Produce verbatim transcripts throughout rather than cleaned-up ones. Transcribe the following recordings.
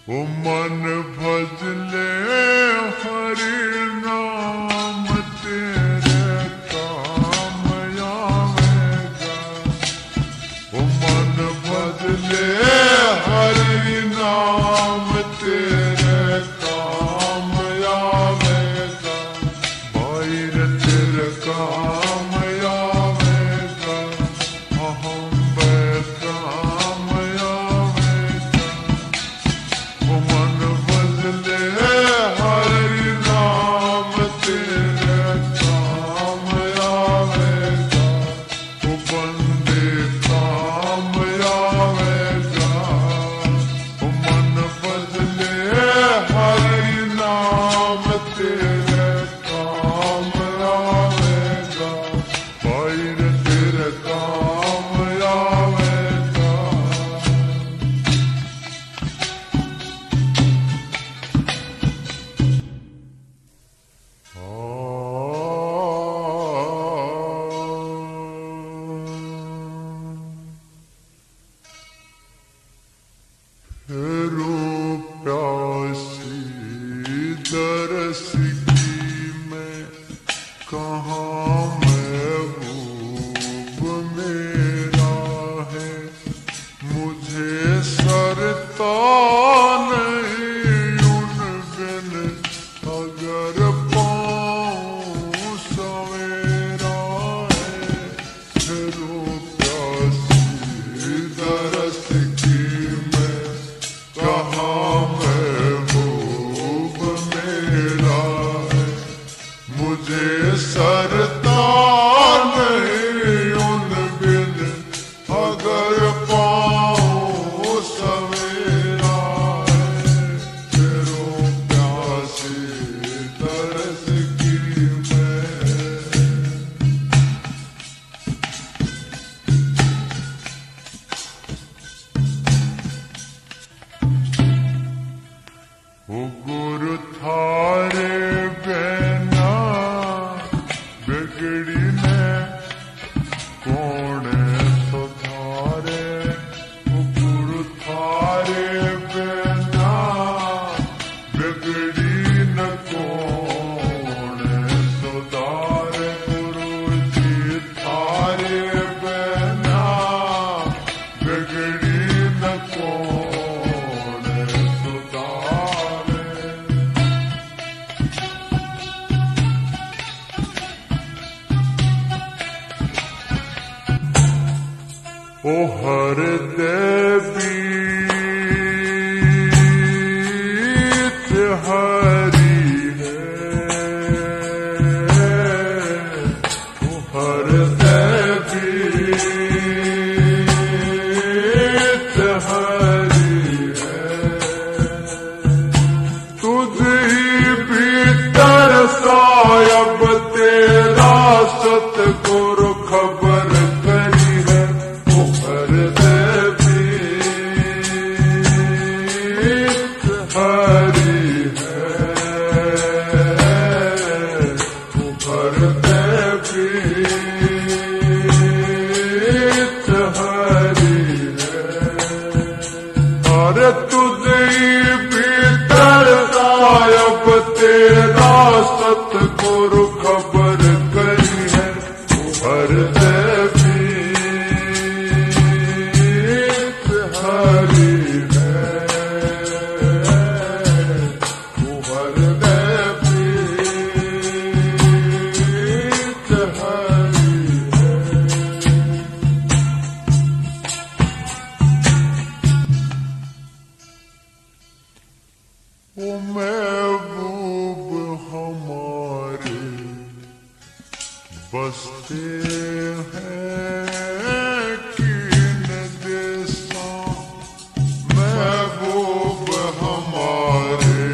ओ मन भजले हरि नाम तेरे काम आवेगा। ओ मन भजले हरि नाम तेरे काम आवेगा। भाई रे तेरे काम आवेगा, अहम काम आवेगा। ओ मन बदले हरि नाम तेरे काम आवेगा। ओ बंदे काम आवेगा। ओ मन बदले हरि नाम तेरे काम आवेगा। भाई रे तेरे काम आवेगा। फेरो प्यासी दरस की मैं कहाँ महबूब मेरा है। मुझे सरता नहीं उन बिन अगर पाऊँ सवेरा है। फेरो प्यासी दरस की मैं कहाँ महबूब मेरा है। मुझे सरता नहीं उन बिन अगर पाऊँ सवेरा है। फेरो प्यासी तरस की मैं। ओ गुरु थारे बिना बिगड़ी ने कौन सुधारे। ओ गुरु थारे बिना बिगड़ी न कौन सुधारे। गुरु जी थारे बिना बिगड़ी न कौन सुधारे। ओ हर देवी हरि है। ओ हर देवी हरि है। तुझ ही भीतर सायब तेरा सतगुरु खबर करी है। ओ हर देवी हरि है। ओ हर देवी हरि है। अरे तुझे भीतर सायब तेरा सतगुरु खबर करी है। ओ हर देवी हरि है। ओ हर देवी हरि है। ओ महबूब हमारे बसते हैं किन देशों। महबूब हमारे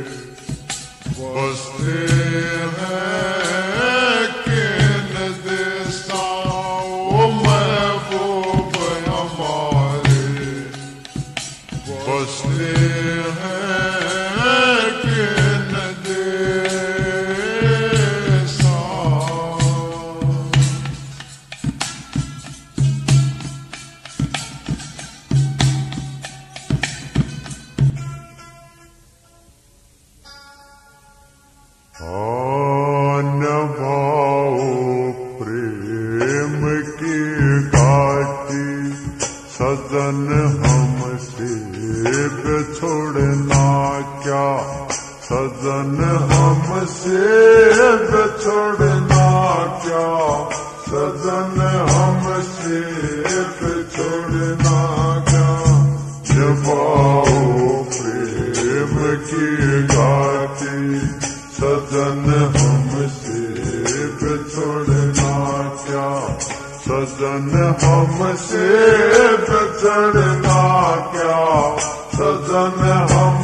बसते हैं किन देशों। ओ महबूब हमारे बसते हैं किन देशों। बिछुड़ना क्या, सजन हमसे बिछुड़ना क्या, सजन हमसे बिछुड़ना क्या। निभाओ प्रेम की घाटी, सजन हमसे बिछुड़ना क्या, सजन हमसे बिछुड़ना क्या, सजन हम